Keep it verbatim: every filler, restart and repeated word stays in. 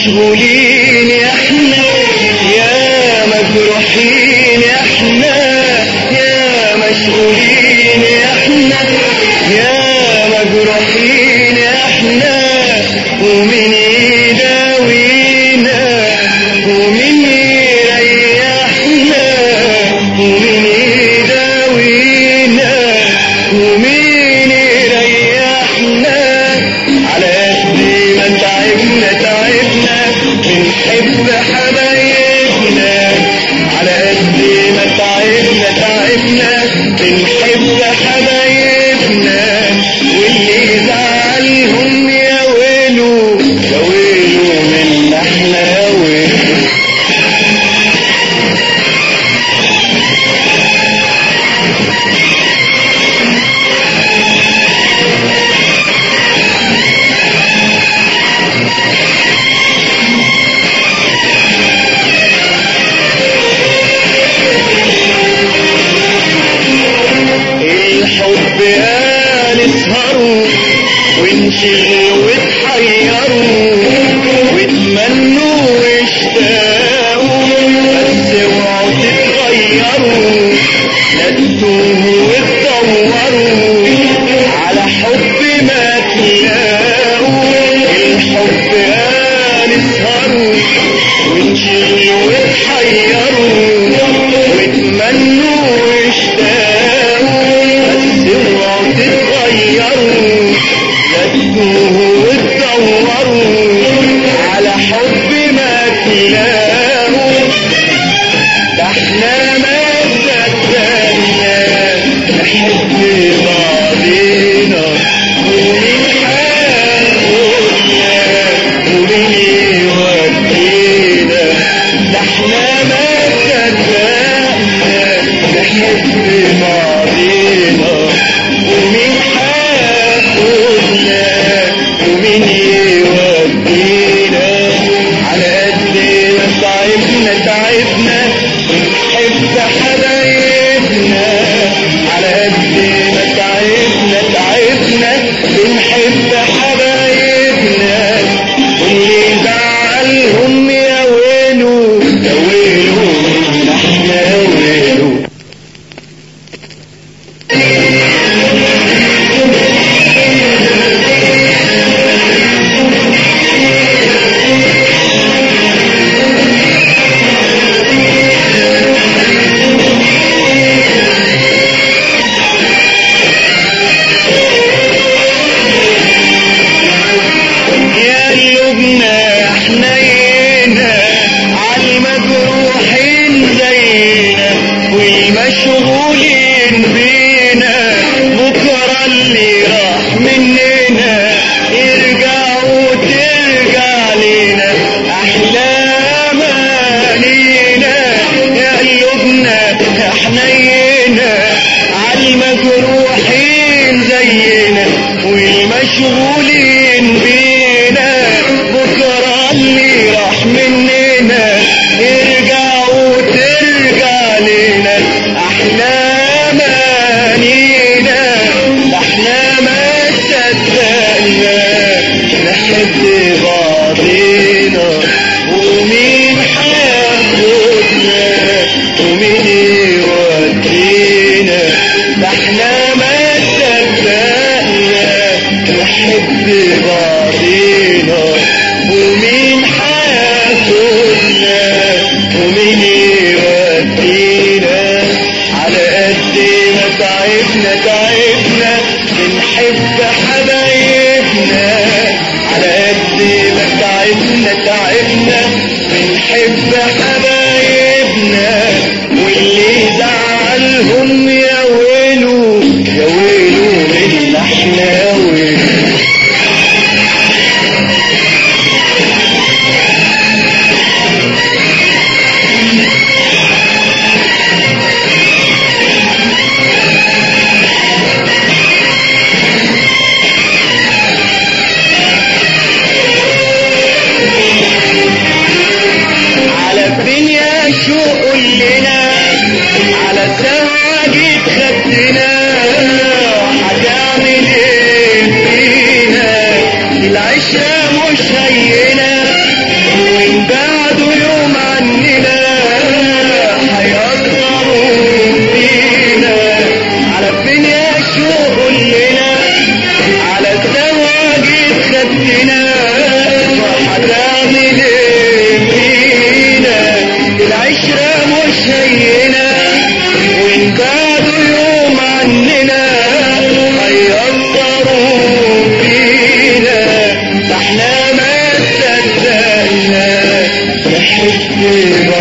مشغولين احنا يا مجروحين احنا يا مشغولين احنا يا مجروحين احنا ومن يداوينا ومن يريحنا ومن يداوينا ومن يريحنا على قد ما تعبنا تعبنا بنحب حبايبنا على قد ما تعبنا تعبنا بنحب حبايبنا واللي يزعلهم يا ويلو يا ويلو منا احنا يا ويلو. الحب قال اسهروا وانشغلوا واتحيروا واتمنوا واشتاقوا بس اوعوا تتغيروا لا تتوهوا وتدوروا على حب ما تلاقوا. الحب قال اسهروا وانشغلوا واتحيروا واتمنوا واشتاقوا اوعوا تتغيروا لا تتوهوا وتدوروا على حب ما تلاقوا. ده احنا ما صدقنا نحب بعضينا ومين هياخدنا ومين يودينا. ده احنا ما صدقنا نحب بعضينا ومين هياخدنا ومين يودينا. على قد ما تعبنا تعبنا بنحب حبايبنا على قد ما تعبنا تعبنا بنحب حبايبنا واللي يزعلهم يا ويلو يا ويلو منا احنا يا ويلو. مشغولين بينا بكرة اللي راح مننا يرجعوا ترجع لينا أحلام لينا يا قلوبنا حنينا عالمجروحين زينا والمشغولين بينا بكرة اللي راح مننا يرجعوا ترجع لينا احنا مانينا. احنا ما صدقنا نحب بعضينا ومين هياخدنا ومين يودينا. احنا ما صدقنا نحب بعضينا ومين هياخدنا ومين يودينا. على قد ما تعبنا تعبنا بنحب حبايبنا على قد ما تعبنا تعبنا بنحب حبايبنا واللي يزعلهم يا ويلو يا ويلو منا احنا يا ويلو. احنا ما صدقنا نحب